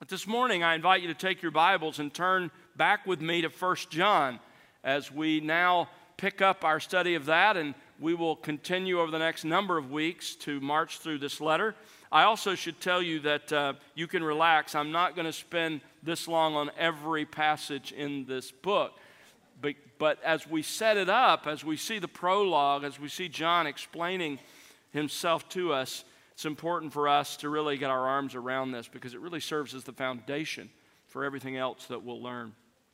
But this morning, I invite you to take your Bibles and turn back with me to 1 John as we now pick up our study of that, and we will continue over the next number of weeks to march through this letter. I also should tell you that you can relax. I'm not going to spend this long on every passage in this book. But as we set it up, as we see the prologue, as we see John explaining himself to us, it's important for us to really get our arms around this because it really serves as the foundation for everything else that we'll learn.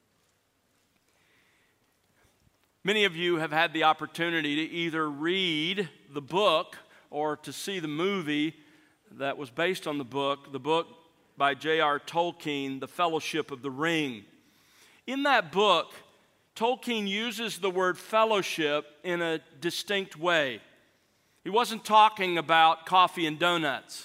Many of you have had the opportunity to either read the book or to see the movie that was based on the book by J.R. Tolkien, The Fellowship of the Ring. In that book, Tolkien uses the word fellowship in a distinct way. He wasn't talking about coffee and donuts.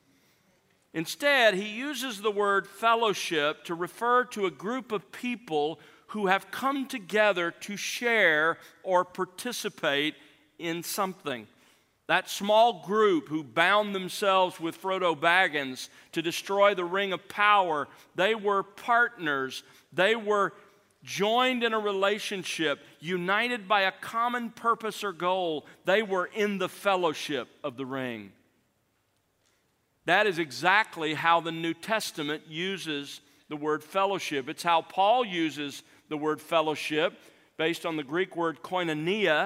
Instead, he uses the word fellowship to refer to a group of people who have come together to share or participate in something. That small group who bound themselves with Frodo Baggins to destroy the Ring of Power, they were partners. They were joined in a relationship, united by a common purpose or goal. They were in the fellowship of the ring. That is exactly how the New Testament uses the word fellowship. It's how Paul uses the word fellowship, based on the Greek word koinonia.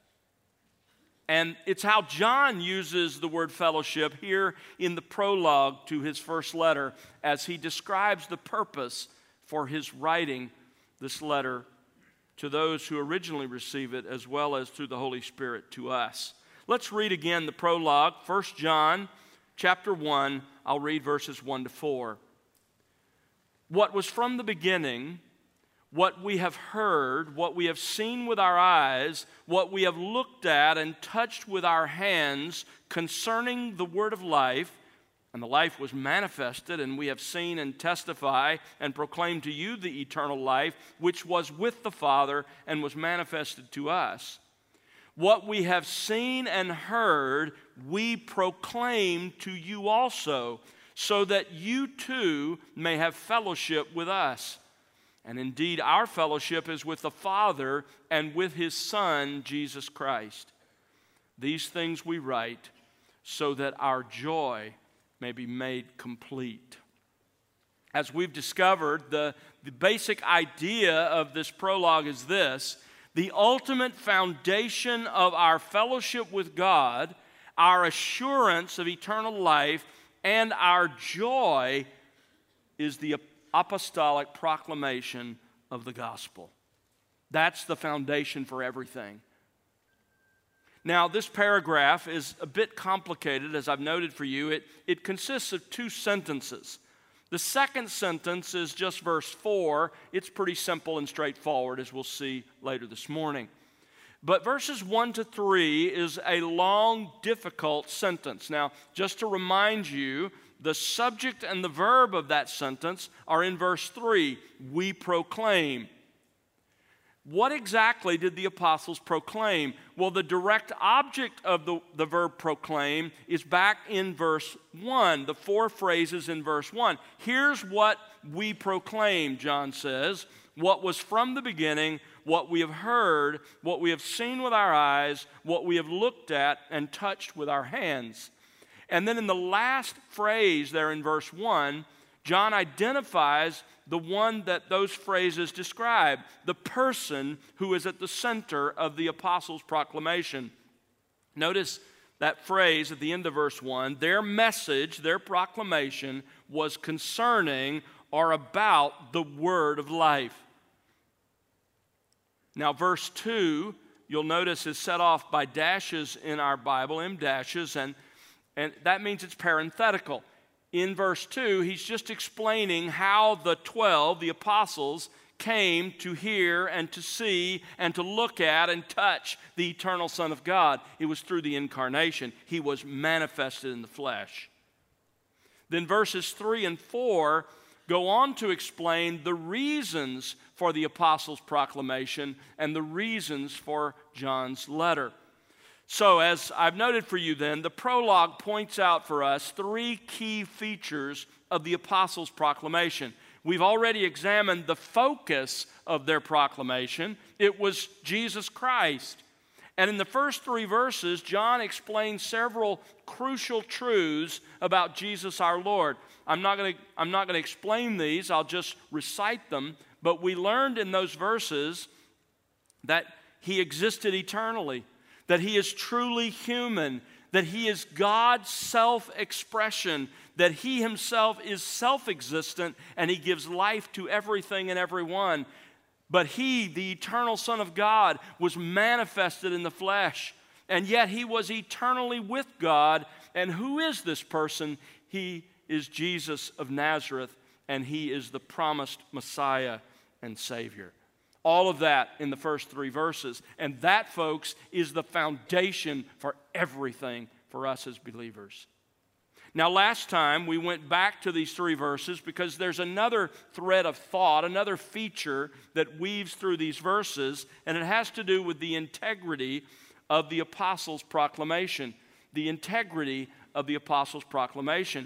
And it's how John uses the word fellowship here in the prologue to his first letter as he describes the purpose for his writing this letter to those who originally receive it, as well as through the Holy Spirit to us. Let's read again the prologue, 1 John chapter 1. I'll read verses 1 to 4. What was from the beginning, what we have heard, what we have seen with our eyes, what we have looked at and touched with our hands concerning the word of life, and the life was manifested, and we have seen and testify and proclaim to you the eternal life, which was with the Father and was manifested to us. What we have seen and heard, we proclaim to you also, so that you too may have fellowship with us. And indeed, our fellowship is with the Father and with His Son, Jesus Christ. These things we write so that our joy may be made complete. As we've discovered, the basic idea of this prologue is this: the ultimate foundation of our fellowship with God, our assurance of eternal life, and our joy is the apostolic proclamation of the gospel. That's the foundation for everything. Now, this paragraph is a bit complicated, as I've noted for you. It consists of two sentences. The second sentence is just verse 4. It's pretty simple and straightforward, as we'll see later this morning. But verses 1 to 3 is a long, difficult sentence. Now, just to remind you, the subject and the verb of that sentence are in verse 3. We proclaim. What exactly did the apostles proclaim? Well, the direct object of the verb proclaim is back in verse 1, the four phrases in verse 1. Here's what we proclaim, John says: what was from the beginning, what we have heard, what we have seen with our eyes, what we have looked at and touched with our hands. And then in the last phrase there in verse 1, John identifies the one that those phrases describe, the person who is at the center of the apostles' proclamation. Notice that phrase at the end of verse 1, their message, their proclamation was concerning or about the word of life. Now verse 2, you'll notice, is set off by dashes in our Bible, M dashes, and that means it's parenthetical. In verse 2, he's just explaining how the 12, the apostles, came to hear and to see and to look at and touch the eternal Son of God. It was through the incarnation. He was manifested in the flesh. Then verses 3 and 4 go on to explain the reasons for the apostles' proclamation and the reasons for John's letter. So, as I've noted for you then, the prologue points out for us three key features of the apostles' proclamation. We've already examined the focus of their proclamation. It was Jesus Christ. And in the first 3 verses, John explains several crucial truths about Jesus our Lord. I'm not going to explain these, I'll just recite them. But we learned in those verses that he existed eternally, that he is truly human, that he is God's self-expression, that he himself is self-existent, and he gives life to everything and everyone. But he, the eternal Son of God, was manifested in the flesh, and yet he was eternally with God. And who is this person? He is Jesus of Nazareth, and he is the promised Messiah and Savior. All of that in the first 3 verses. And that, folks, is the foundation for everything for us as believers. Now, last time we went back to these 3 verses because there's another thread of thought, another feature that weaves through these verses, and it has to do with the integrity of the apostles' proclamation. The integrity of the apostles' proclamation.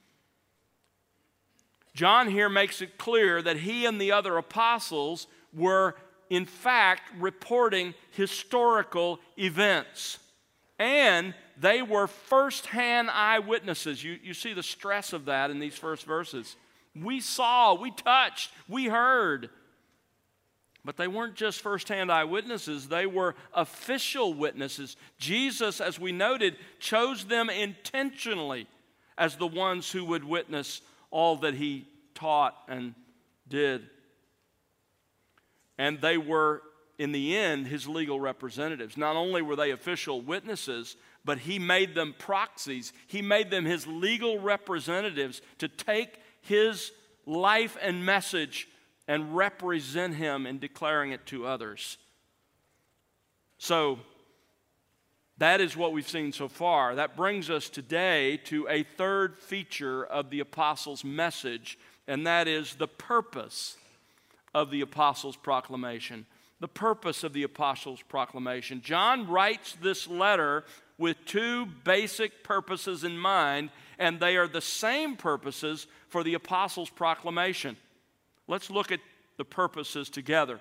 John here makes it clear that he and the other apostles were, in fact, reporting historical events. And they were first-hand eyewitnesses. You see the stress of that in these first verses. We saw, we touched, we heard. But they weren't just first-hand eyewitnesses. They were official witnesses. Jesus, as we noted, chose them intentionally as the ones who would witness all that he taught and did. And they were, in the end, his legal representatives. Not only were they official witnesses, but he made them proxies. He made them his legal representatives to take his life and message and represent him in declaring it to others. So, that is what we've seen so far. That brings us today to a third feature of the apostles' message, and that is the purpose of the apostles' proclamation. The purpose of the apostles' proclamation. John writes this letter with 2 basic purposes in mind, and they are the same purposes for the apostles' proclamation. Let's look at the purposes together.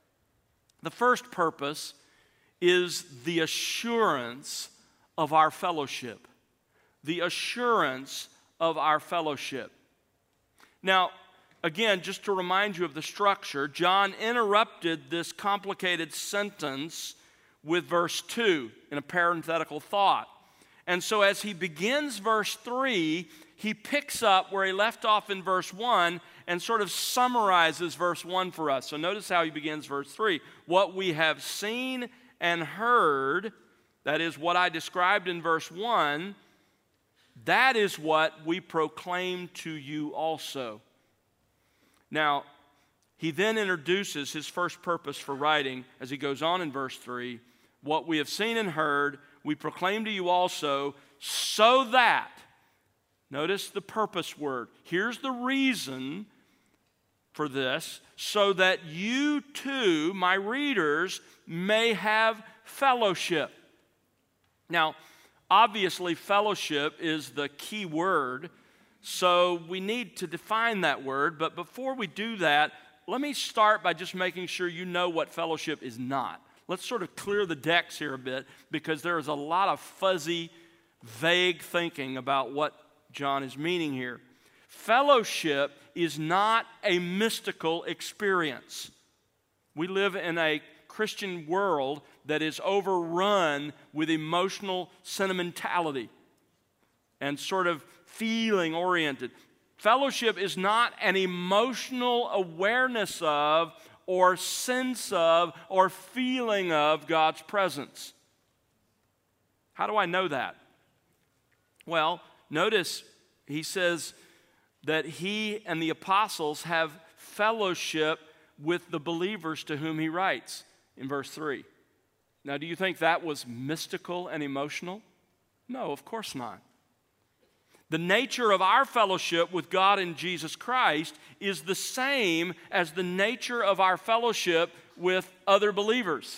The first purpose is the assurance of our fellowship. The assurance of our fellowship. Now, again, just to remind you of the structure, John interrupted this complicated sentence with verse 2 in a parenthetical thought. And so as he begins verse 3, he picks up where he left off in verse 1 and sort of summarizes verse 1 for us. So notice how he begins verse 3. What we have seen and heard, that is what I described in verse 1, that is what we proclaim to you also. Now, he then introduces his first purpose for writing as he goes on in verse 3. What we have seen and heard, we proclaim to you also, so that, notice the purpose word. Here's the reason for this, so that you too, my readers, may have fellowship. Now, obviously, fellowship is the key word, so we need to define that word. But before we do that, let me start by just making sure you know what fellowship is not. Let's sort of clear the decks here a bit, because there is a lot of fuzzy, vague thinking about what John is meaning here. Fellowship is not a mystical experience. We live in a Christian world that is overrun with emotional sentimentality and sort of feeling oriented. Fellowship is not an emotional awareness of or sense of or feeling of God's presence. How do I know that? Well, notice he says that he and the apostles have fellowship with the believers to whom he writes in verse 3. Now, do you think that was mystical and emotional? No, of course not. The nature of our fellowship with God in Jesus Christ is the same as the nature of our fellowship with other believers.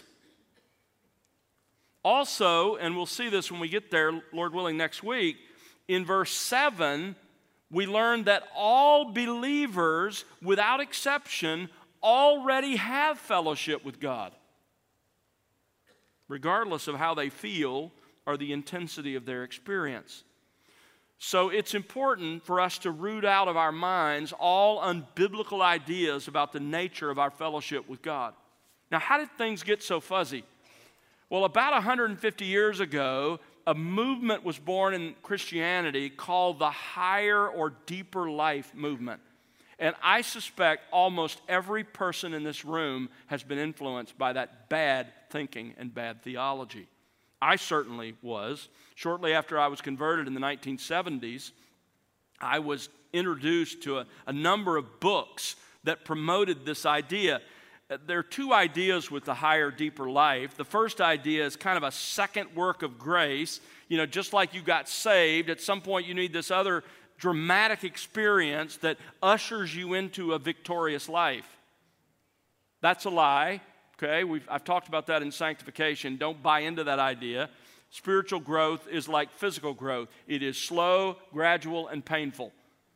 Also, and we'll see this when we get there, Lord willing, next week, in verse 7, we learn that all believers, without exception, already have fellowship with God, regardless of how they feel or the intensity of their experience. So it's important for us to root out of our minds all unbiblical ideas about the nature of our fellowship with God. Now, how did things get so fuzzy? Well, about 150 years ago, a movement was born in Christianity called the higher or deeper life movement. And I suspect almost every person in this room has been influenced by that bad thinking and bad theology. I certainly was. Shortly after I was converted in the 1970s, I was introduced to a number of books that promoted this idea. There are two ideas with the higher, deeper life. The first idea is kind of a second work of grace. You know, just like you got saved, at some point you need this other dramatic experience that ushers you into a victorious life. That's a lie, okay? I've talked about that in sanctification. Don't buy into that idea. Spiritual growth is like physical growth. It is slow, gradual, and painful.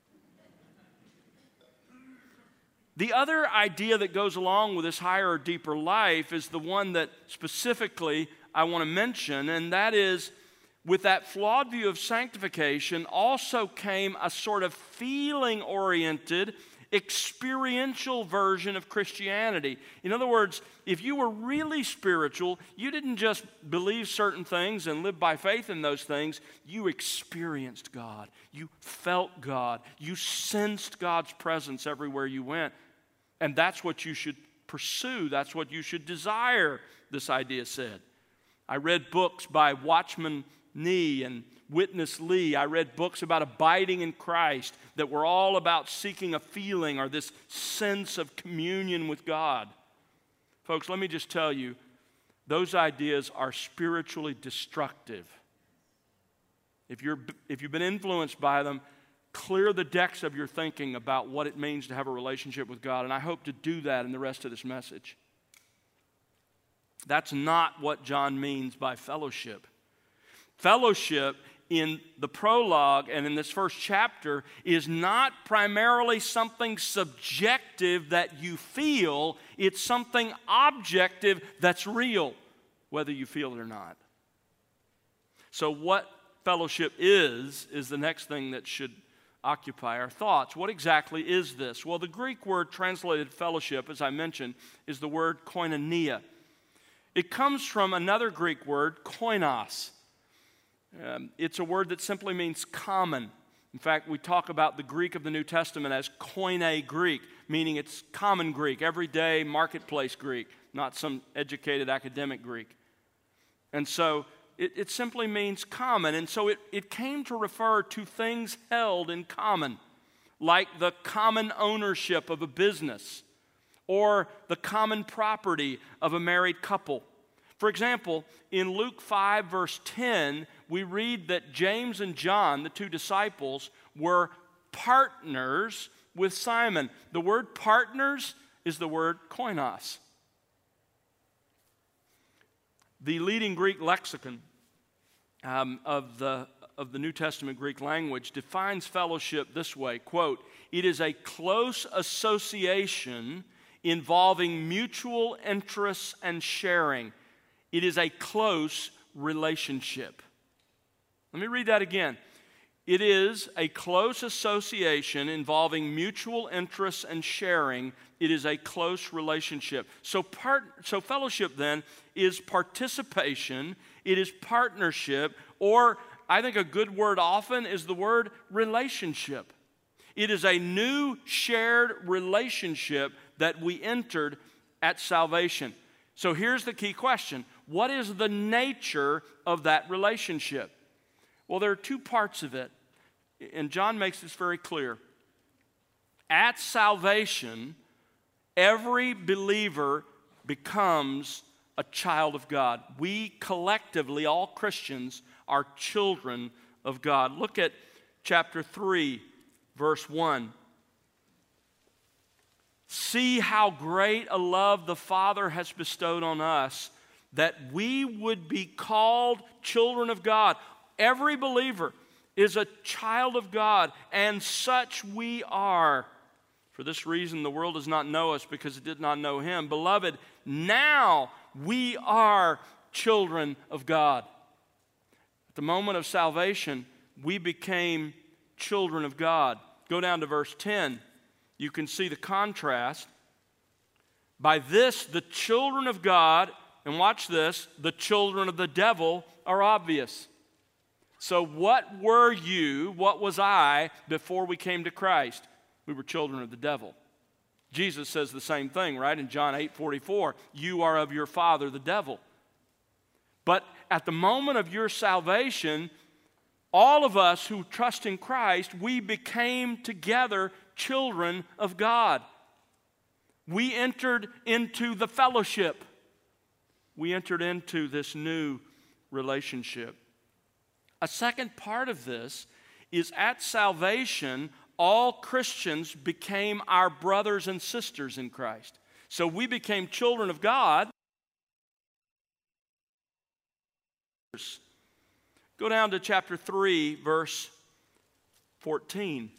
The other idea that goes along with this higher or deeper life is the one that specifically I want to mention, and that is, with that flawed view of sanctification also came a sort of feeling-oriented, experiential version of Christianity. In other words, if you were really spiritual, you didn't just believe certain things and live by faith in those things. You experienced God. You felt God. You sensed God's presence everywhere you went. And that's what you should pursue. That's what you should desire, this idea said. I read books by Watchman Nee and Witness Lee. I read books about abiding in Christ that were all about seeking a feeling or this sense of communion with God. Folks, let me just tell you, those ideas are spiritually destructive. If you've been influenced by them, clear the decks of your thinking about what it means to have a relationship with God, and I hope to do that in the rest of this message. That's not what John means by fellowship. Fellowship in the prologue and in this first chapter is not primarily something subjective that you feel. It's something objective that's real, whether you feel it or not. So what fellowship is the next thing that should occupy our thoughts. What exactly is this? Well, the Greek word translated fellowship, as I mentioned, is the word koinonia. It comes from another Greek word, koinos. It's a word that simply means common. In fact, we talk about the Greek of the New Testament as Koine Greek, meaning it's common Greek, everyday marketplace Greek, not some educated academic Greek. And so it simply means common. And so it came to refer to things held in common, like the common ownership of a business or the common property of a married couple. For example, in Luke 5, verse 10, we read that James and John, the two disciples, were partners with Simon. The word partners is the word koinos. The leading Greek lexicon of the New Testament Greek language defines fellowship this way, quote, "It is a close association involving mutual interests and sharing. It is a close relationship." Let me read that again. It is a close association involving mutual interests and sharing. It is a close relationship. So fellowship then is participation. It is partnership, or I think a good word often is the word relationship. It is a new shared relationship that we entered at salvation. So here's the key question. What is the nature of that relationship? Well, there are two parts of it, and John makes this very clear. At salvation, every believer becomes a child of God. We collectively, all Christians, are children of God. Look at chapter 3, verse 1. "See how great a love the Father has bestowed on us, that we would be called children of God." Every believer is a child of God, and such we are. For this reason, the world does not know us because it did not know him. Beloved, now we are children of God. At the moment of salvation, we became children of God. Go down to verse 10. You can see the contrast. By this, the children of God, and watch this, the children of the devil are obvious. So what were you, what was I, before we came to Christ? We were children of the devil. Jesus says the same thing, right? In John 8:44, you are of your father, the devil. But at the moment of your salvation, all of us who trust in Christ, we became together children of God. We entered into the fellowship. We entered into this new relationship. A second part of this is at salvation, all Christians became our brothers and sisters in Christ. So we became children of God. Go down to chapter 3, verse 14.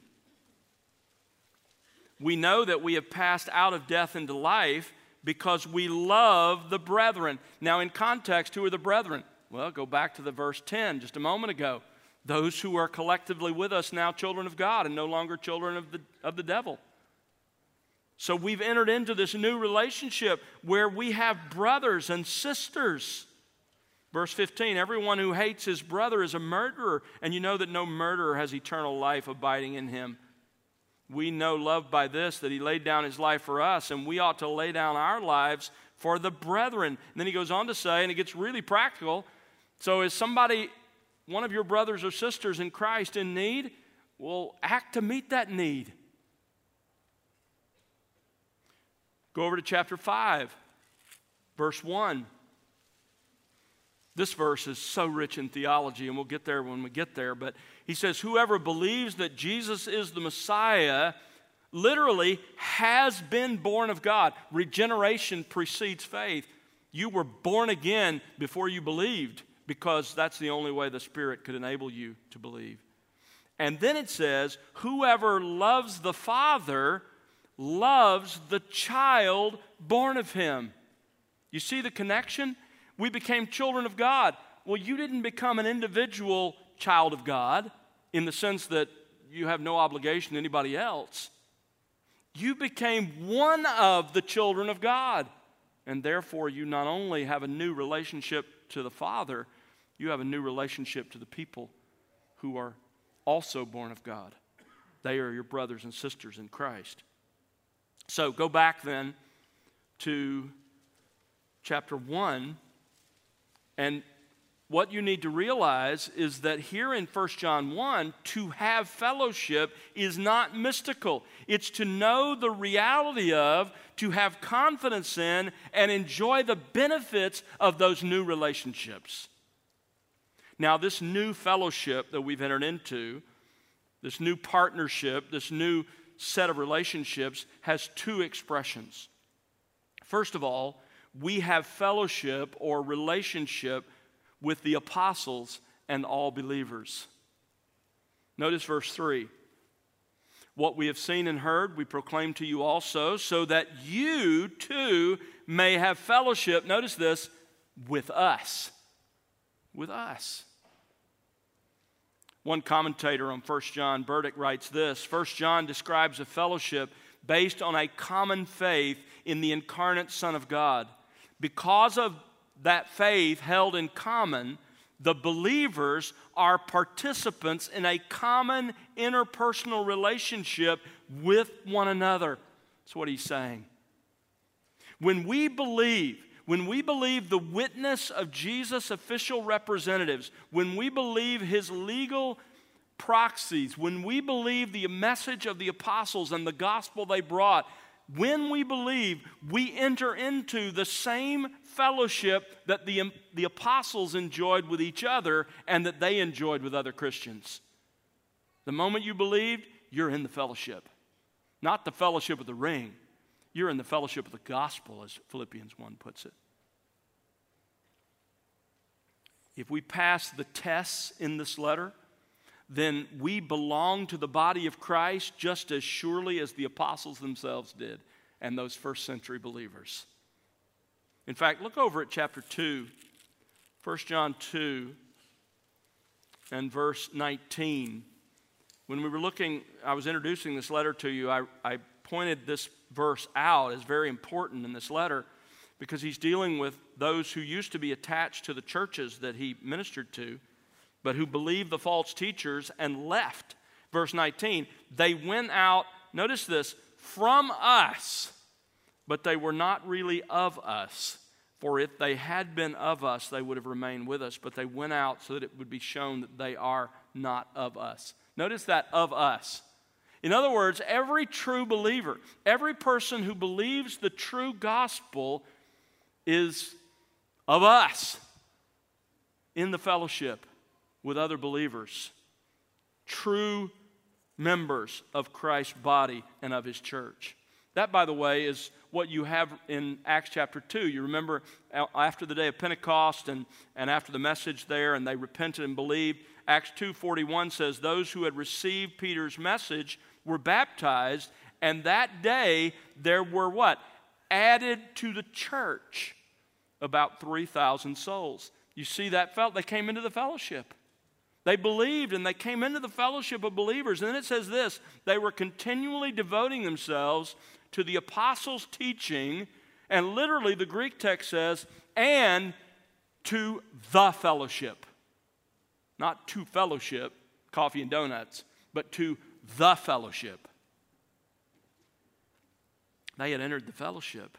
We know that we have passed out of death into life because we love the brethren. Now, in context, who are the brethren? Well, go back to the verse 10 just a moment ago. Those who are collectively with us now children of God and no longer children of the devil. So we've entered into this new relationship where we have brothers and sisters. Verse 15, everyone who hates his brother is a murderer, and you know that no murderer has eternal life abiding in him. We know love by this, that he laid down his life for us, and we ought to lay down our lives for the brethren. And then he goes on to say, and it gets really practical, so is somebody, one of your brothers or sisters in Christ, in need? Well, act to meet that need. Go over to chapter 5, verse 1. This verse is so rich in theology, and we'll get there when we get there, but he says, whoever believes that Jesus is the Messiah literally has been born of God. Regeneration precedes faith. You were born again before you believed, because that's the only way the Spirit could enable you to believe. And then it says, whoever loves the Father loves the child born of him. You see the connection? We became children of God. Well, you didn't become an individual child of God in the sense that you have no obligation to anybody else. You became one of the children of God. And therefore, you not only have a new relationship to the Father, you have a new relationship to the people who are also born of God. They are your brothers and sisters in Christ. So go back then to chapter 1. And what you need to realize is that here in 1 John 1, to have fellowship is not mystical. It's to know the reality of, to have confidence in, and enjoy the benefits of those new relationships. Now, this new fellowship that we've entered into, this new partnership, this new set of relationships has two expressions. First of all, we have fellowship or relationship with the apostles and all believers. Notice verse 3. What we have seen and heard, we proclaim to you also, so that you too may have fellowship, notice this, with us. With us. One commentator on 1 John, Burdick, writes this: 1 John describes a fellowship based on a common faith in the incarnate Son of God. Because of that faith held in common, the believers are participants in a common interpersonal relationship with one another. That's what he's saying. When we believe the witness of Jesus' official representatives, when we believe his legal proxies, when we believe the message of the apostles and the gospel they brought, when we believe, we enter into the same fellowship that the apostles enjoyed with each other and that they enjoyed with other Christians. The moment you believed, you're in the fellowship. Not the fellowship of the ring. You're in the fellowship of the gospel, as Philippians 1 puts it. If we pass the tests in this letter, then we belong to the body of Christ just as surely as the apostles themselves did and those first century believers. In fact, look over at chapter 2, 1 John 2 and verse 19. When we were looking, I was introducing this letter to you, I pointed this verse out as very important in this letter because he's dealing with those who used to be attached to the churches that he ministered to, but who believed the false teachers and left. Verse 19, they went out, notice this, from us, but they were not really of us. For if they had been of us, they would have remained with us, but they went out so that it would be shown that they are not of us. Notice that, of us. In other words, every true believer, every person who believes the true gospel is of us in the fellowship with other believers, true members of Christ's body and of his church. That, by the way, is what you have in Acts chapter 2. You remember after the day of Pentecost and after the message there, and they repented and believed, Acts 2:41 says, those who had received Peter's message were baptized, and that day there were what? Added to the church about 3,000 souls. You see that? They came into the fellowship. They believed and they came into the fellowship of believers. And then it says this, they were continually devoting themselves to the apostles' teaching, and literally the Greek text says, and to the fellowship. Not to fellowship, coffee and donuts, but to the fellowship. They had entered the fellowship.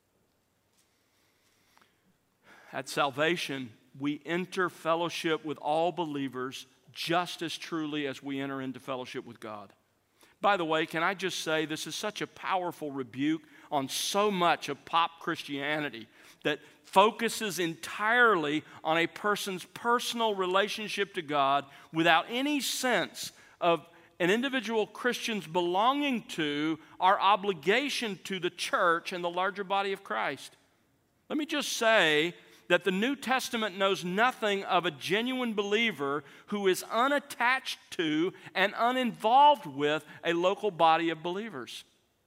At salvation, we enter fellowship with all believers just as truly as we enter into fellowship with God. By the way, can I just say this is such a powerful rebuke on so much of pop Christianity that focuses entirely on a person's personal relationship to God without any sense of an individual Christian's belonging to our obligation to the church and the larger body of Christ. Let me just say that the New Testament knows nothing of a genuine believer who is unattached to and uninvolved with a local body of believers.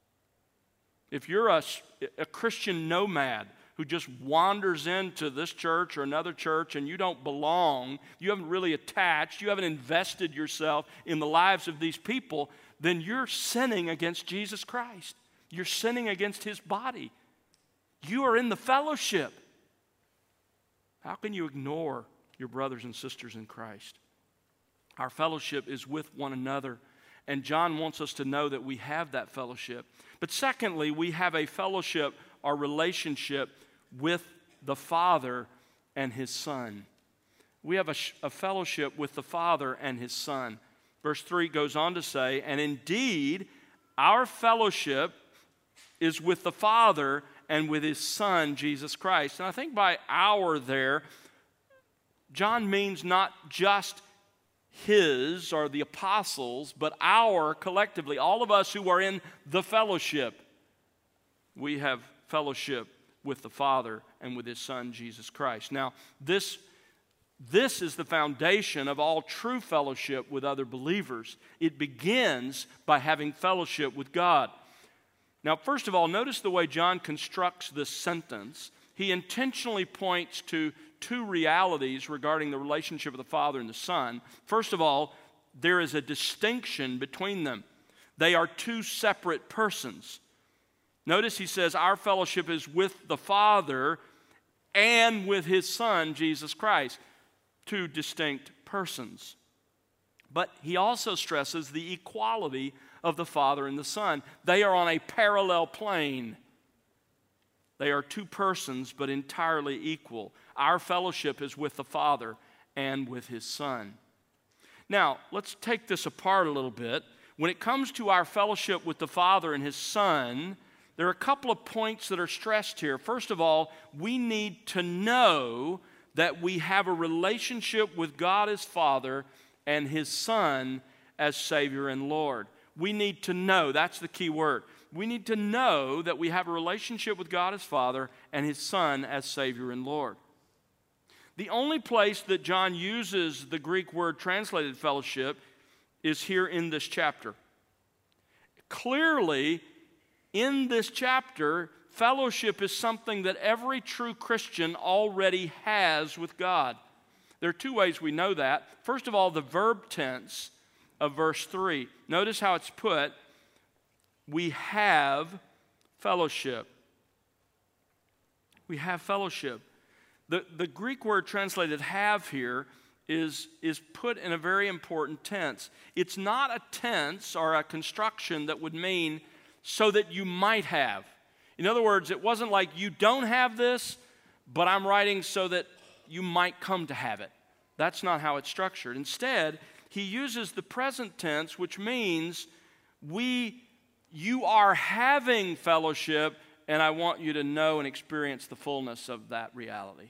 If you're a Christian nomad who just wanders into this church or another church and you don't belong, you haven't really attached, you haven't invested yourself in the lives of these people, then you're sinning against Jesus Christ. You're sinning against his body. You are in the fellowship. How can you ignore your brothers and sisters in Christ? Our fellowship is with one another, and John wants us to know that we have that fellowship. But secondly, we have a fellowship, our relationship with the Father and his Son. We have a fellowship with the Father and his Son. Verse 3 goes on to say, and indeed, our fellowship is with the Father and with his Son, Jesus Christ. And I think by our there, John means not just his or the apostles, but our collectively, all of us who are in the fellowship. We have fellowship with the Father and with his Son, Jesus Christ. Now, this is the foundation of all true fellowship with other believers. It begins by having fellowship with God. Now, first of all, notice the way John constructs this sentence. He intentionally points to two realities regarding the relationship of the Father and the Son. First of all, there is a distinction between them. They are two separate persons. Notice he says our fellowship is with the Father and with his Son, Jesus Christ. Two distinct persons. But he also stresses the equality of the Father and the Son. They are on a parallel plane. They are two persons, but entirely equal. Our fellowship is with the Father and with his Son. Now, let's take this apart a little bit. When it comes to our fellowship with the Father and his Son, there are a couple of points that are stressed here. First of all, we need to know that we have a relationship with God as Father and his Son as Savior and Lord. We need to know, that's the key word. We need to know that we have a relationship with God as Father and his Son as Savior and Lord. The only place that John uses the Greek word translated fellowship is here in this chapter. Clearly, in this chapter, fellowship is something that every true Christian already has with God. There are two ways we know that. First of all, the verb tense of verse 3. Notice how it's put, we have fellowship. We have fellowship. The Greek word translated have here is put in a very important tense. It's not a tense or a construction that would mean so that you might have. In other words, it wasn't like you don't have this, but I'm writing so that you might come to have it. That's not how it's structured. Instead, he uses the present tense, which means you are having fellowship, and I want you to know and experience the fullness of that reality.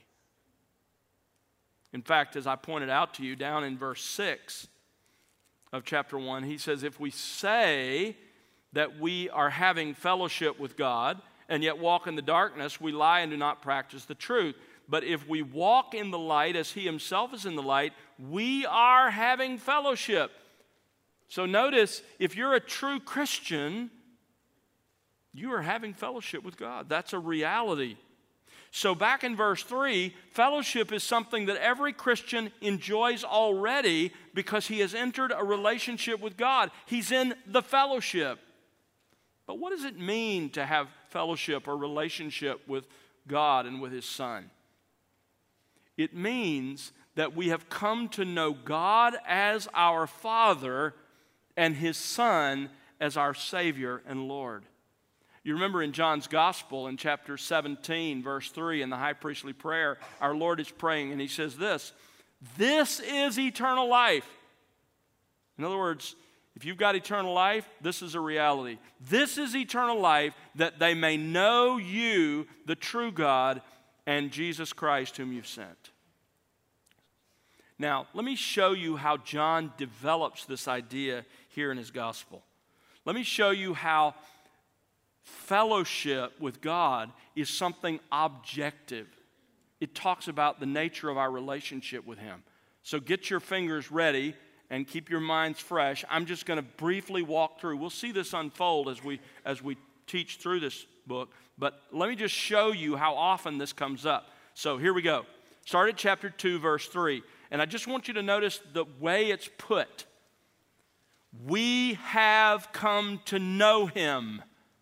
In fact, as I pointed out to you down in verse 6 of chapter 1, he says, if we say that we are having fellowship with God and yet walk in the darkness, we lie and do not practice the truth. But if we walk in the light as he himself is in the light, we are having fellowship. So notice, if you're a true Christian, you are having fellowship with God. That's a reality. So back in verse 3, fellowship is something that every Christian enjoys already because he has entered a relationship with God. He's in the fellowship. But what does it mean to have fellowship or relationship with God and with his Son? It means that we have come to know God as our Father and his Son as our Savior and Lord. You remember in John's Gospel in chapter 17, verse 3, in the high priestly prayer, our Lord is praying and he says this is eternal life. In other words, if you've got eternal life, this is a reality. This is eternal life, that they may know you, the true God, and Jesus Christ whom you've sent. Now, let me show you how John develops this idea here in his gospel. Let me show you how fellowship with God is something objective. It talks about the nature of our relationship with him. So get your fingers ready and keep your minds fresh. I'm just going to briefly walk through. We'll see this unfold as we teach through this book, but let me just show you how often this comes up. So here we go. Start at chapter 2, verse 3. And I just want you to notice the way it's put. We have come to know him.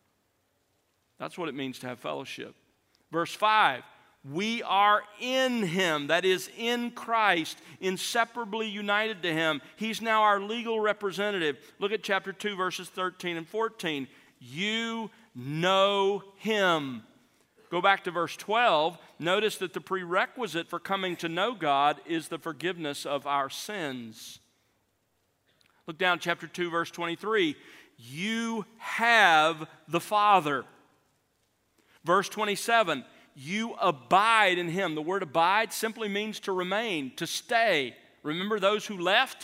That's what it means to have fellowship. Verse 5, we are in him, that is, in Christ, inseparably united to him. He's now our legal representative. Look at chapter 2, verses 13 and 14. You know him. Go back to verse 12. Notice that the prerequisite for coming to know God is the forgiveness of our sins. Look down chapter 2, verse 23. You have the Father. Verse 27, you abide in him. The word abide simply means to remain, to stay. Remember those who left?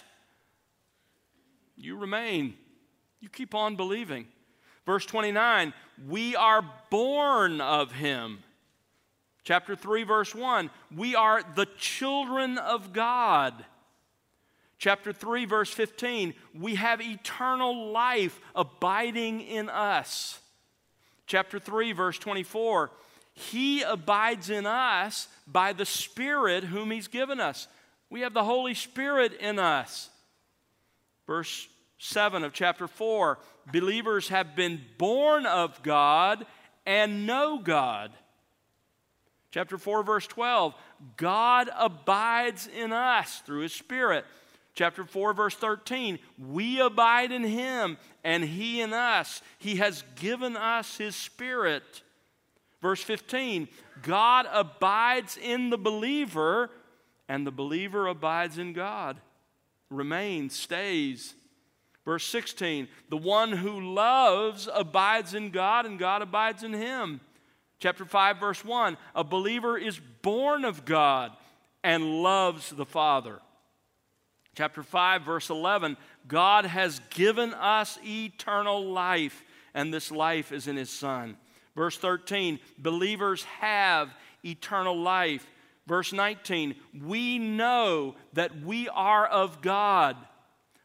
You remain. You keep on believing. Verse 29, we are born of him. Chapter 3, verse 1, we are the children of God. Chapter 3, verse 15, we have eternal life abiding in us. Chapter 3, verse 24, he abides in us by the Spirit whom he's given us. We have the Holy Spirit in us. Verse 7 of chapter 4, believers have been born of God and know God. Chapter 4, verse 12, God abides in us through his Spirit. Chapter 4, verse 13, we abide in him and he in us. He has given us his Spirit. Verse 15, God abides in the believer and the believer abides in God. Remains, stays. Verse 16, the one who loves abides in God and God abides in him. Chapter 5, verse 1, a believer is born of God and loves the Father. Chapter 5, verse 11, God has given us eternal life, and this life is in his Son. Verse 13, believers have eternal life. Verse 19, we know that we are of God.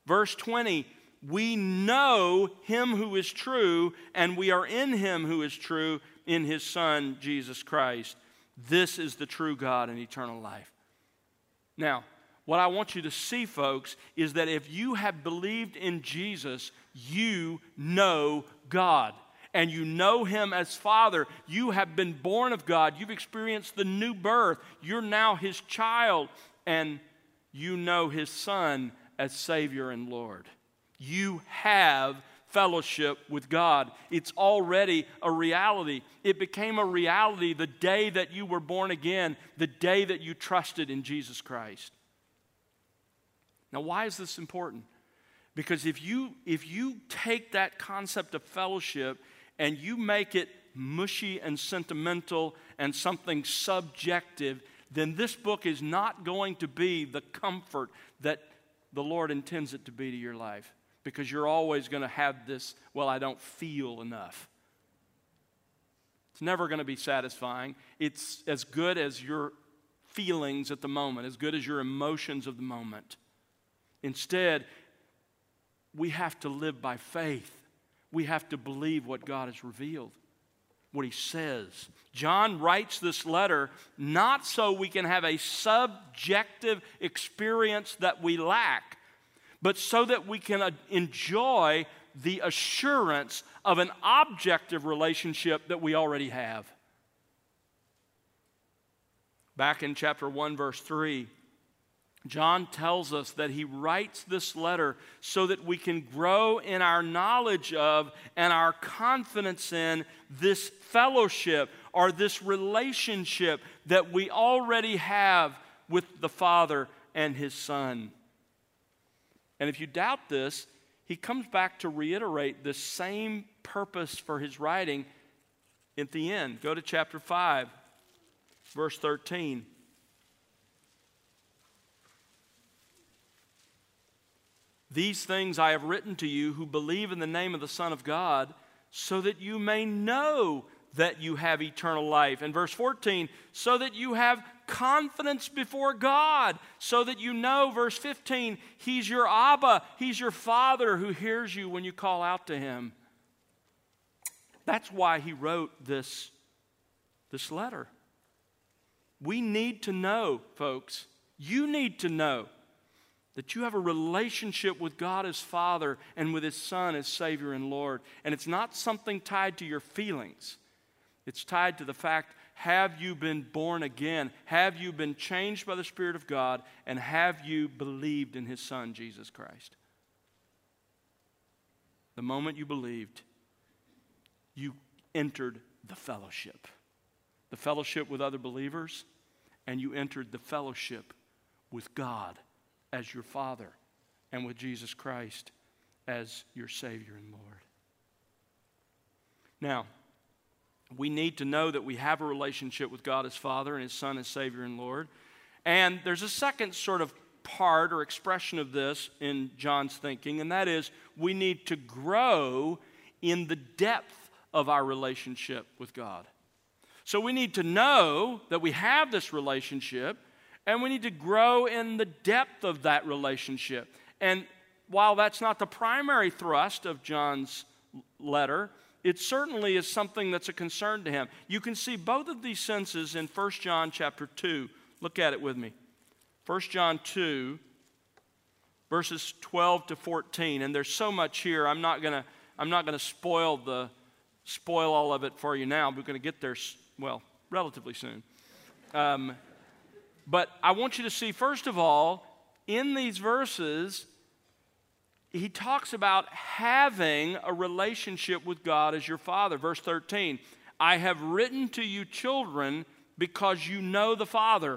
Verse 20, we know him who is true, and we are in him who is true, in his Son, Jesus Christ. This is the true God and eternal life. Now, what I want you to see, folks, is that if you have believed in Jesus, you know God. And you know him as Father. You have been born of God. You've experienced the new birth. You're now his child. And you know his Son as Savior and Lord. You have fellowship with God. It's already a reality. It became a reality the day that you were born again, the day that you trusted in Jesus Christ. Now, why is this important? Because if you take that concept of fellowship and you make it mushy and sentimental and something subjective, then this book is not going to be the comfort that the Lord intends it to be to your life. Because you're always going to have this, well, I don't feel enough. It's never going to be satisfying. It's as good as your feelings at the moment, as good as your emotions of the moment. Instead, we have to live by faith. We have to believe what God has revealed, what he says. John writes this letter not so we can have a subjective experience that we lack, but so that we can enjoy the assurance of an objective relationship that we already have. Back in chapter 1, verse 3, John tells us that he writes this letter so that we can grow in our knowledge of and our confidence in this fellowship or this relationship that we already have with the Father and his Son. And if you doubt this, he comes back to reiterate the same purpose for his writing at the end. Go to chapter 5, verse 13. These things I have written to you who believe in the name of the Son of God, so that you may know that you have eternal life. And verse 14, so that you have confidence before God, so that you know, verse 15, he's your Abba, he's your Father who hears you when you call out to him. That's why he wrote this letter. We need to know, folks, you need to know that you have a relationship with God as Father and with his Son as Savior and Lord. And it's not something tied to your feelings. It's tied to the fact, have you been born again? Have you been changed by the Spirit of God? And have you believed in his Son, Jesus Christ? The moment you believed, you entered the fellowship with other believers, and you entered the fellowship with God as your Father and with Jesus Christ as your Savior and Lord. Now, we need to know that we have a relationship with God as Father and his Son as Savior and Lord. And there's a second sort of part or expression of this in John's thinking, and that is we need to grow in the depth of our relationship with God. So we need to know that we have this relationship, and we need to grow in the depth of that relationship. And while that's not the primary thrust of John's letter, it certainly is something that's a concern to him. You can see both of these senses in 1 John chapter 2. Look at it with me. 1 John 2, verses 12 to 14. And there's so much here, I'm not going to spoil all of it for you now. We're going to get there, well, relatively soon. But I want you to see, first of all, in these verses, he talks about having a relationship with God as your Father. Verse 13, I have written to you, children, because you know the Father.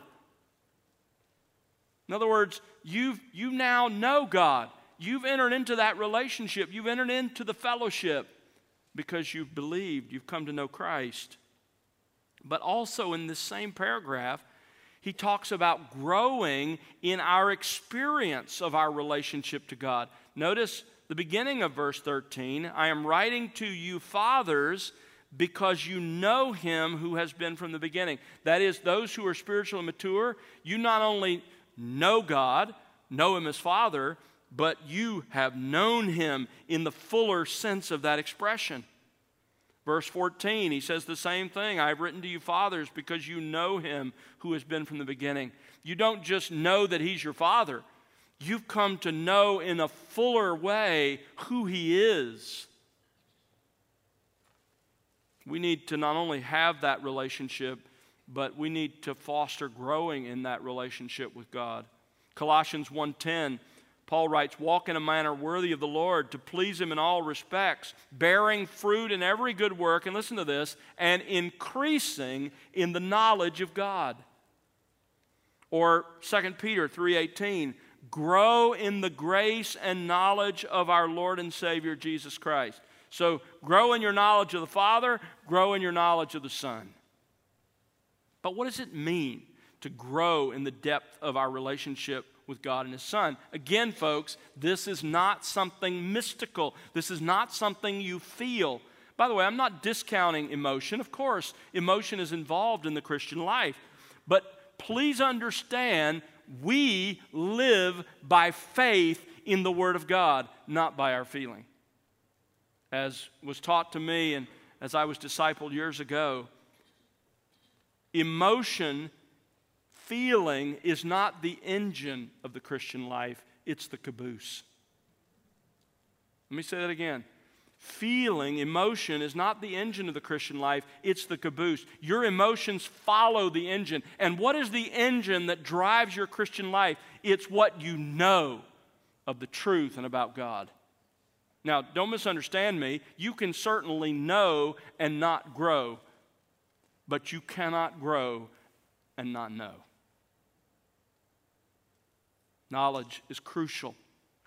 In other words, you now know God. You've entered into that relationship. You've entered into the fellowship because you've believed. You've come to know Christ. But also in this same paragraph, he talks about growing in our experience of our relationship to God. Notice the beginning of verse 13. I am writing to you, fathers, because you know him who has been from the beginning. That is, those who are spiritually mature, you not only know God, know him as Father, but you have known him in the fuller sense of that expression. Verse 14, he says the same thing. I have written to you, fathers, because you know him who has been from the beginning. You don't just know that he's your Father. You've come to know in a fuller way who he is. We need to not only have that relationship, but we need to foster growing in that relationship with God. Colossians 1:10, Paul writes, walk in a manner worthy of the Lord, to please him in all respects, bearing fruit in every good work, and listen to this, and increasing in the knowledge of God. Or 2 Peter 3:18, grow in the grace and knowledge of our Lord and Savior Jesus Christ. So grow in your knowledge of the Father, grow in your knowledge of the Son. But what does it mean to grow in the depth of our relationship with God and His Son? Again, folks, this is not something mystical. This is not something you feel. By the way, I'm not discounting emotion. Of course, emotion is involved in the Christian life. But please understand, we live by faith in the Word of God, not by our feeling. As was taught to me and as I was discipled years ago, emotion, feeling is not the engine of the Christian life, it's the caboose. Let me say that again. Feeling, emotion is not the engine of the Christian life, it's the caboose. Your emotions follow the engine. And what is the engine that drives your Christian life? It's what you know of the truth and about God. Now, don't misunderstand me. You can certainly know and not grow, but you cannot grow and not know. Knowledge is crucial.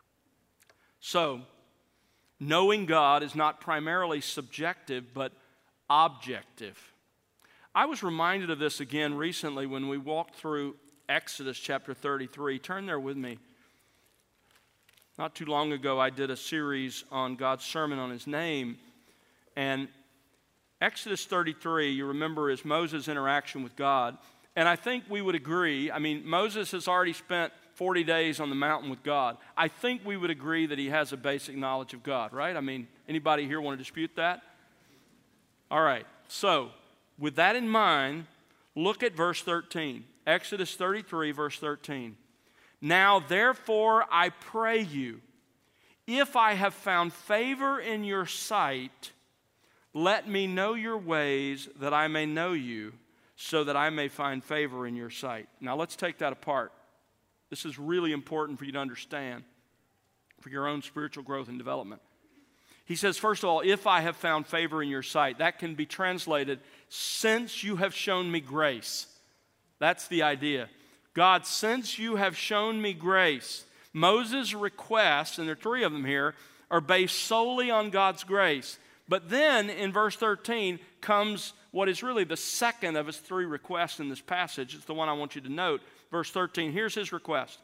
So, knowing God is not primarily subjective, but objective. I was reminded of this again recently when we walked through Exodus chapter 33. Turn there with me. Not too long ago, I did a series on God's sermon on His name. And Exodus 33, you remember, is Moses' interaction with God. And I think we would agree, Moses has already spent 40 days on the mountain with God. I think we would agree that he has a basic knowledge of God, right? Anybody here want to dispute that? All right. So, with that in mind, look at verse 13. Exodus 33, verse 13. Now, therefore, I pray you, if I have found favor in your sight, let me know your ways that I may know you, so that I may find favor in your sight. Now, let's take that apart. This is really important for you to understand for your own spiritual growth and development. He says, first of all, if I have found favor in your sight. That can be translated, since you have shown me grace. That's the idea. God, since you have shown me grace. Moses' requests, and there are three of them here, are based solely on God's grace. But then in verse 13 comes what is really the second of his three requests in this passage. It's the one I want you to note. Verse 13, here's his request.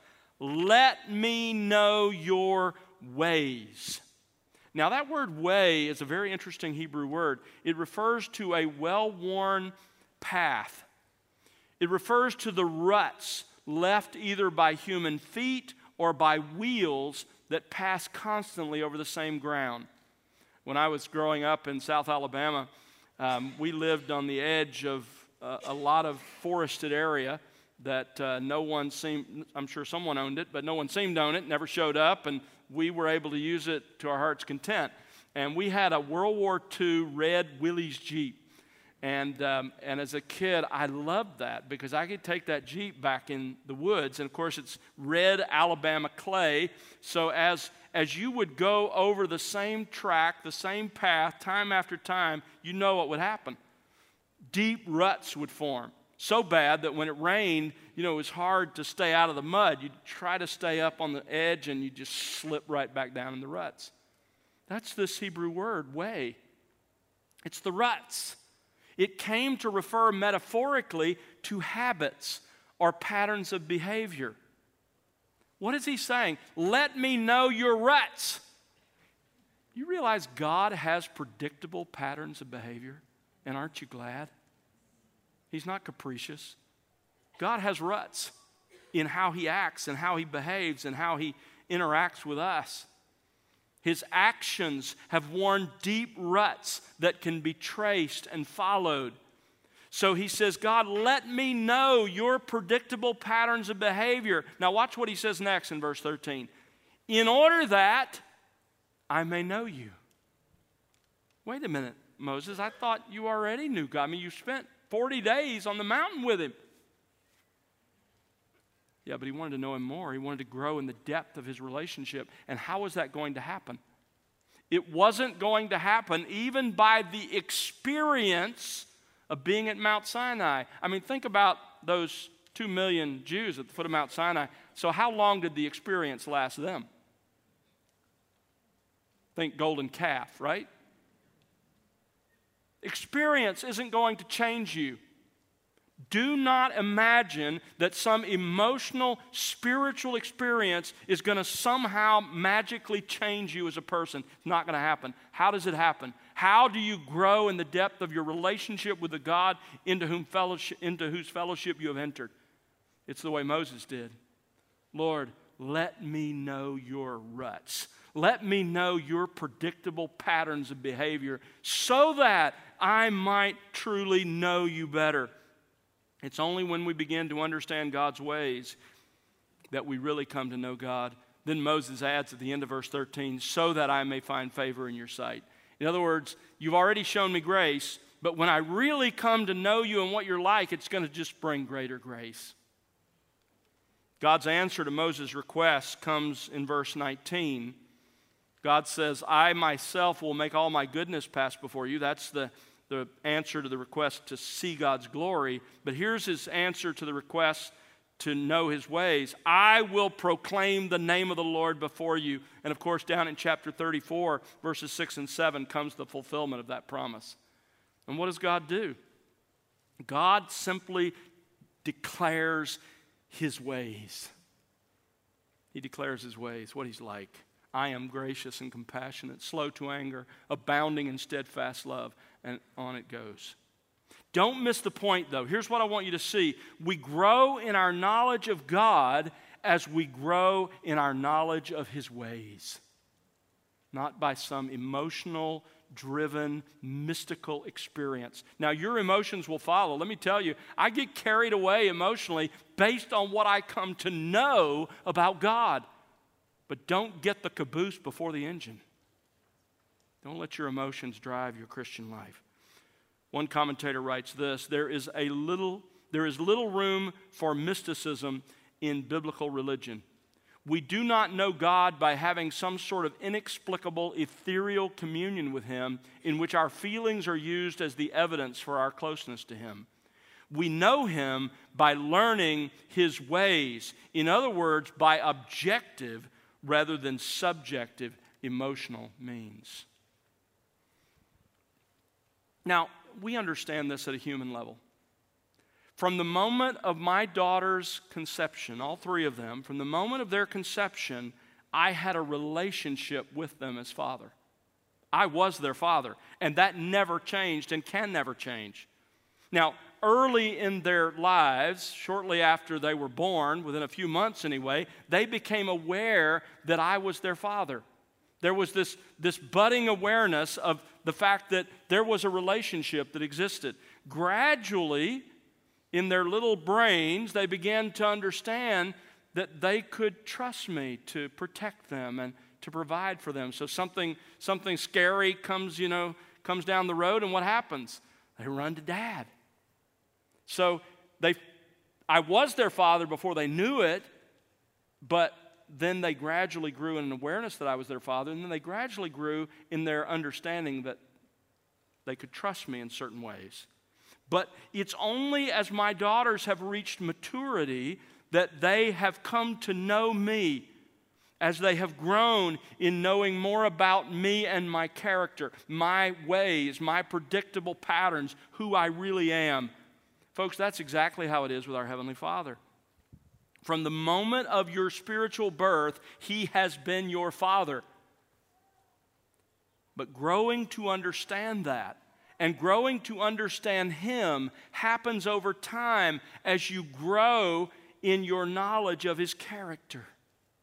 Let me know your ways. Now that word way is a very interesting Hebrew word. It refers to a well-worn path. It refers to the ruts left either by human feet or by wheels that pass constantly over the same ground. When I was growing up in South Alabama, we lived on the edge of a lot of forested area that no one seemed, I'm sure someone owned it, but no one seemed to own it, never showed up, and we were able to use it to our heart's content. And we had a World War II red Willys Jeep. And as a kid, I loved that because I could take that Jeep back in the woods. And, of course, it's red Alabama clay. So as you would go over the same track, the same path, time after time, you know what would happen. Deep ruts would form. So bad that when it rained, it was hard to stay out of the mud. You'd try to stay up on the edge and you'd just slip right back down in the ruts. That's this Hebrew word, way. It's the ruts. It came to refer metaphorically to habits or patterns of behavior. What is he saying? Let me know your ruts. You realize God has predictable patterns of behavior? And aren't you glad? He's not capricious. God has ruts in how he acts and how he behaves and how he interacts with us. His actions have worn deep ruts that can be traced and followed. So he says, God, let me know your predictable patterns of behavior. Now watch what he says next in verse 13. In order that I may know you. Wait a minute, Moses, I thought you already knew God. I mean, you spent 40 days on the mountain with him. Yeah, but he wanted to know him more. He wanted to grow in the depth of his relationship. And how was that going to happen? It wasn't going to happen even by the experience of being at Mount Sinai. I mean, think about those 2 million Jews at the foot of Mount Sinai. So how long did the experience last them? Think golden calf, right? Experience isn't going to change you. Do not imagine that some emotional, spiritual experience is going to somehow magically change you as a person. It's not going to happen. How does it happen? How do you grow in the depth of your relationship with the God into whose fellowship you have entered? It's the way Moses did. Lord, let me know your ruts. Let me know your predictable patterns of behavior so that I might truly know you better. It's only when we begin to understand God's ways that we really come to know God. Then Moses adds at the end of verse 13, so that I may find favor in your sight. In other words, you've already shown me grace, but when I really come to know you and what you're like, it's going to just bring greater grace. God's answer to Moses' request comes in verse 19. God says, I myself will make all my goodness pass before you. That's the answer to the request to see God's glory. But here's his answer to the request to know his ways. I will proclaim the name of the Lord before you. And of course, down in chapter 34, verses 6 and 7 comes the fulfillment of that promise. And what does God do? God simply declares his ways. He declares his ways, what he's like. I am gracious and compassionate, slow to anger, abounding in steadfast love. And on it goes. Don't miss the point, though. Here's what I want you to see. We grow in our knowledge of God as we grow in our knowledge of his ways. Not by some emotional, driven, mystical experience. Now, your emotions will follow. Let me tell you, I get carried away emotionally based on what I come to know about God. But don't get the caboose before the engine. Don't let your emotions drive your Christian life. One commentator writes this, there is little room for mysticism in biblical religion. We do not know God by having some sort of inexplicable, ethereal communion with him in which our feelings are used as the evidence for our closeness to him. We know him by learning his ways. In other words, by objective rather than subjective emotional means. Now, we understand this at a human level. From the moment of my daughter's conception, all three of them, from the moment of their conception, I had a relationship with them as father. I was their father, and that never changed and can never change. Now, early in their lives, shortly after they were born, within a few months anyway, they became aware that I was their father. There was this budding awareness of the fact that there was a relationship that existed. Gradually, in their little brains, they began to understand that they could trust me to protect them and to provide for them. So something scary comes down the road, and what happens? They run to Dad. So I was their father before they knew it, but then they gradually grew in an awareness that I was their father, and then they gradually grew in their understanding that they could trust me in certain ways. But it's only as my daughters have reached maturity that they have come to know me, as they have grown in knowing more about me and my character, my ways, my predictable patterns, who I really am. Folks, that's exactly how it is with our Heavenly Father. From the moment of your spiritual birth, he has been your father. But growing to understand that and growing to understand him happens over time as you grow in your knowledge of his character.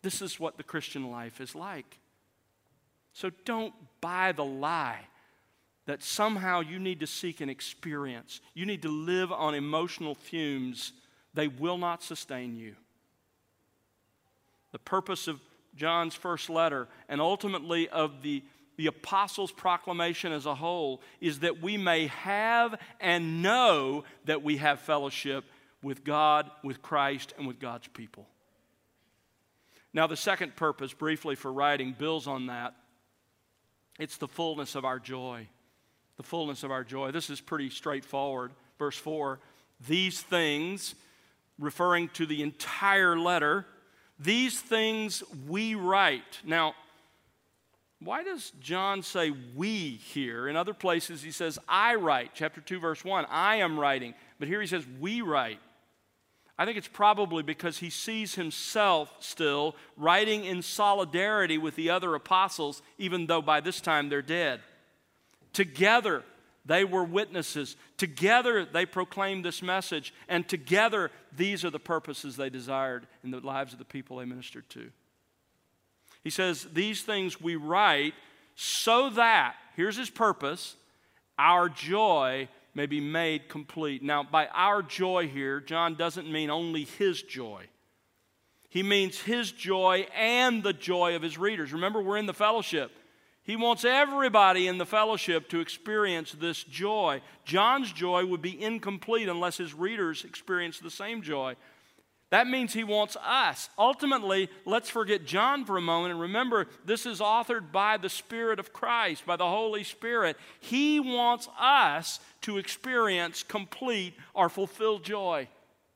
This is what the Christian life is like. So don't buy the lie that somehow you need to seek an experience. You need to live on emotional fumes. They will not sustain you. The purpose of John's first letter, and ultimately of the apostles' proclamation as a whole, is that we may have and know that we have fellowship with God, with Christ, and with God's people. Now, the second purpose, briefly, for writing builds on that. It's the fullness of our joy. The fullness of our joy. This is pretty straightforward. Verse 4, these things, referring to the entire letter, these things we write. Now, why does John say we here? In other places he says, I write. Chapter 2, verse 1, I am writing. But here he says, we write. I think it's probably because he sees himself still writing in solidarity with the other apostles, even though by this time they're dead. Together, they were witnesses. Together, they proclaimed this message. And together, these are the purposes they desired in the lives of the people they ministered to. He says, these things we write so that, here's his purpose, our joy may be made complete. Now, by our joy here, John doesn't mean only his joy. He means his joy and the joy of his readers. Remember, we're in the fellowship. He wants everybody in the fellowship to experience this joy. John's joy would be incomplete unless his readers experience the same joy. That means he wants us. Ultimately, let's forget John for a moment and remember this is authored by the Spirit of Christ, by the Holy Spirit. He wants us to experience complete or fulfilled joy.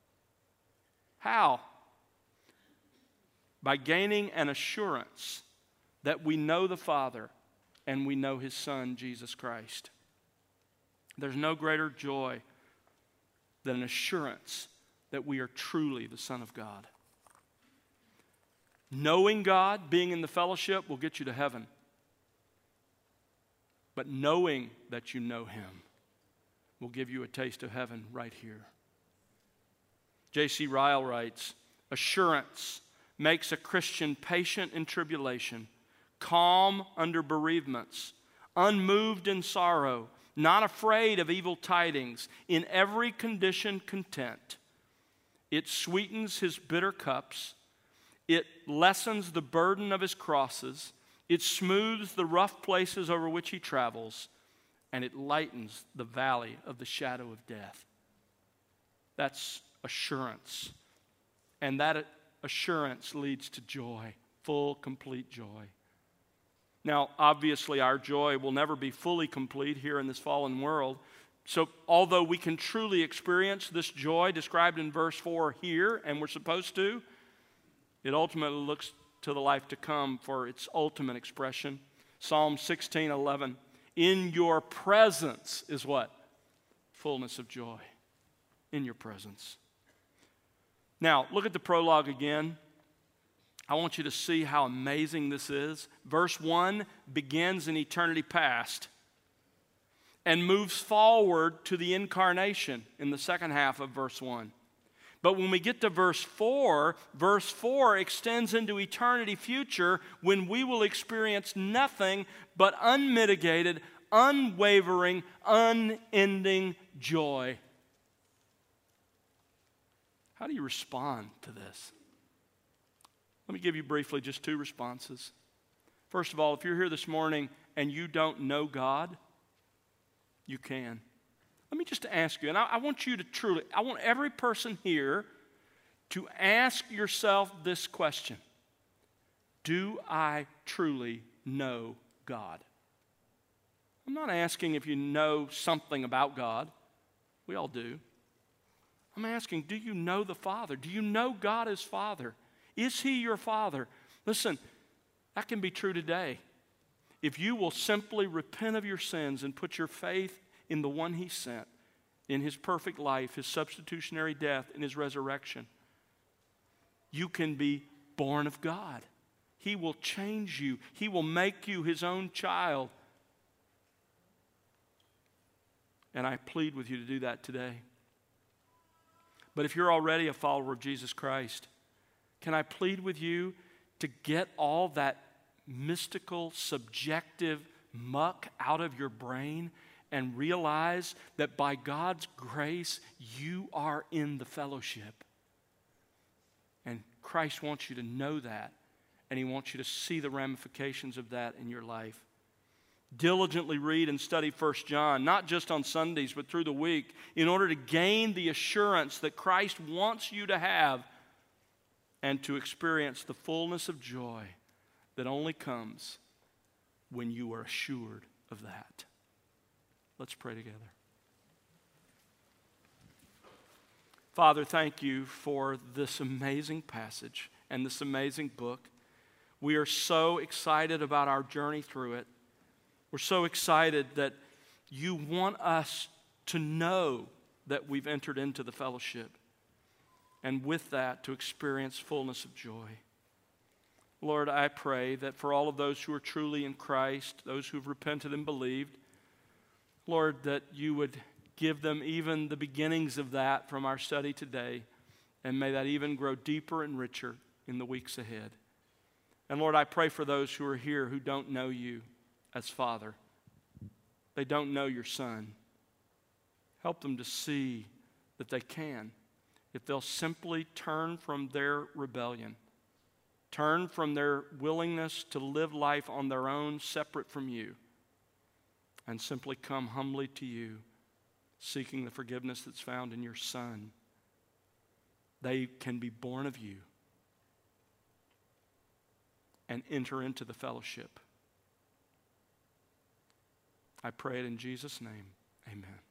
How? By gaining an assurance that we know the Father and we know His Son, Jesus Christ. There's no greater joy than an assurance that we are truly the Son of God. Knowing God, being in the fellowship, will get you to heaven. But knowing that you know Him will give you a taste of heaven right here. J.C. Ryle writes, assurance makes a Christian patient in tribulation, calm under bereavements, unmoved in sorrow, not afraid of evil tidings, in every condition content. It sweetens his bitter cups. It lessens the burden of his crosses. It smooths the rough places over which he travels. And it lightens the valley of the shadow of death. That's assurance. And that assurance leads to joy, full, complete joy. Now, obviously, our joy will never be fully complete here in this fallen world. So, although we can truly experience this joy described in verse 4 here, and we're supposed to, it ultimately looks to the life to come for its ultimate expression. Psalm 16:11, in your presence is what? Fullness of joy. In your presence. Now, look at the prologue again. I want you to see how amazing this is. Verse 1 begins in eternity past and moves forward to the incarnation in the second half of verse 1. But when we get to verse 4 extends into eternity future when we will experience nothing but unmitigated, unwavering, unending joy. How do you respond to this? Let me give you briefly just two responses. First of all, if you're here this morning and you don't know God, you can. Let me just ask you, and I want you to I want every person here to ask yourself this question. Do I truly know God? I'm not asking if you know something about God. We all do. I'm asking, do you know the Father? Do you know God as Father? Is He your Father? Listen, that can be true today. If you will simply repent of your sins and put your faith in the one He sent, in His perfect life, His substitutionary death, and His resurrection, you can be born of God. He will change you. He will make you His own child. And I plead with you to do that today. But if you're already a follower of Jesus Christ, can I plead with you to get all that mystical, subjective muck out of your brain and realize that by God's grace, you are in the fellowship. And Christ wants you to know that, and He wants you to see the ramifications of that in your life. Diligently read and study 1 John, not just on Sundays, but through the week, in order to gain the assurance that Christ wants you to have and to experience the fullness of joy that only comes when you are assured of that. Let's pray together. Father, thank you for this amazing passage and this amazing book. We are so excited about our journey through it. We're so excited that you want us to know that we've entered into the fellowship, and with that, to experience fullness of joy. Lord, I pray that for all of those who are truly in Christ, those who've repented and believed, Lord, that you would give them even the beginnings of that from our study today, and may that even grow deeper and richer in the weeks ahead. And Lord, I pray for those who are here who don't know you as Father. They don't know your Son. Help them to see that they can, if they'll simply turn from their rebellion, turn from their willingness to live life on their own, separate from you, and simply come humbly to you, seeking the forgiveness that's found in your Son. They can be born of you and enter into the fellowship. I pray it in Jesus' name. Amen.